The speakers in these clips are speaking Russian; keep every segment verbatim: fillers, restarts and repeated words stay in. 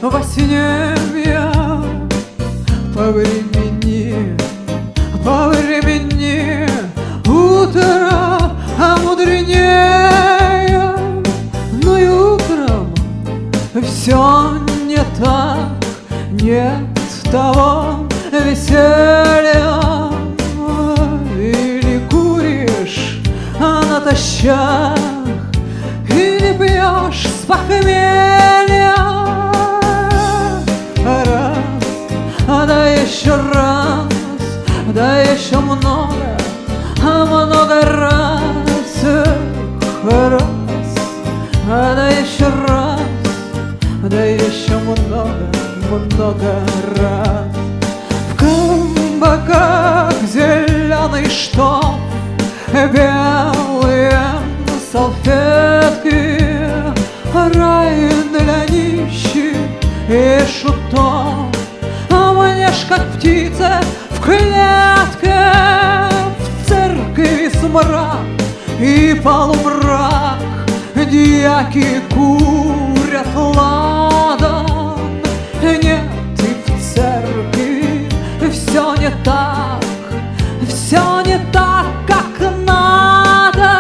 во сне я по времени, по времени утро мудренее, но и утром все не так, нет того веселья. Или куришь натощак, или пьешь с похмелья. Раз, да еще раз, да еще много, много раз. Раз, да еще раз, да еще много, много раз. В кабаках зеленый штоф, белые салфетки, рай для нищих и шутов. А мне ж как птица в клетке, в церкви смрак и полумрак, дьяки курят ладан. Нет, и в церкви все не так, все не так, как надо.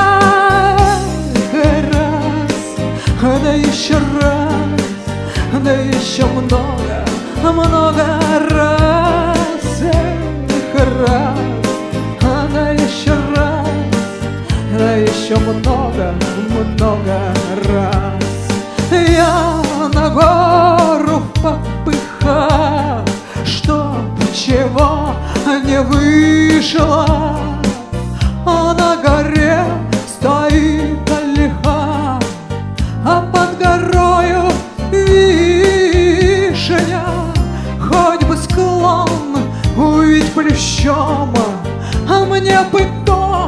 Раз, да еще раз, да еще много, много раз. Раз, да еще раз, да еще много, много раз. Я на гору в попыхах, чтоб чего не вышло, а на горе стоит лиха, а под горою вишня. Хоть бы склон увидеть плющом, а мне бы то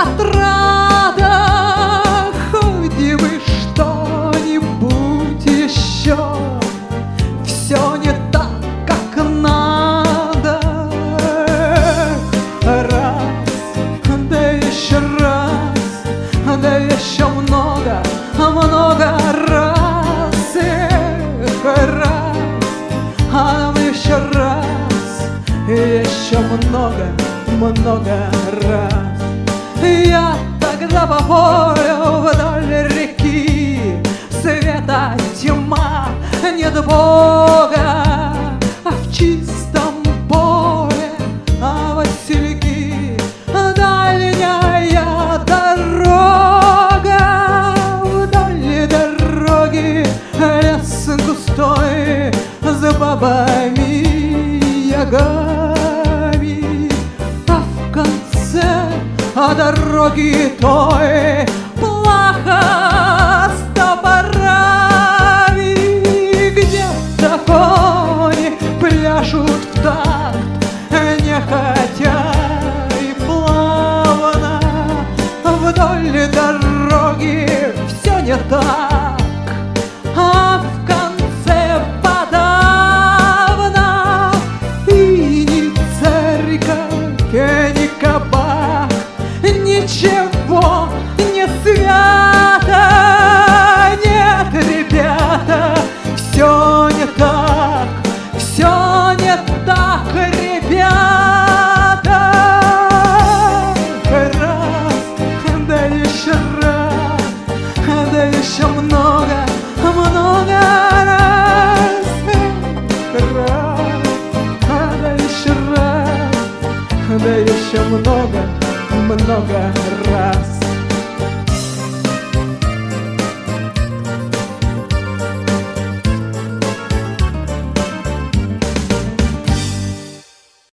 отрада. Хоть бы что-нибудь еще, все не так, как надо. Раз, да еще раз, да еще много, много раз. Раз, а еще раз, еще много, много раз. Я тогда по полю вдоль реки, света тьма, нет Бога, а в чистом поле а васильки. Дальняя дорога, вдоль дороги лес густой с бабами ягами, а в конце а дороги той плаха с топорами. Где-то кони пляшут в такт, нехотя и плавно. Вдоль дороги все не так, а в конце подавно. И ни церковь, ни кабак, ничего не свято. Нет, ребята, все не так, все не так, ребята. Раз, да еще раз, да еще много, много раз. Раз, да еще раз, да еще много, много раз.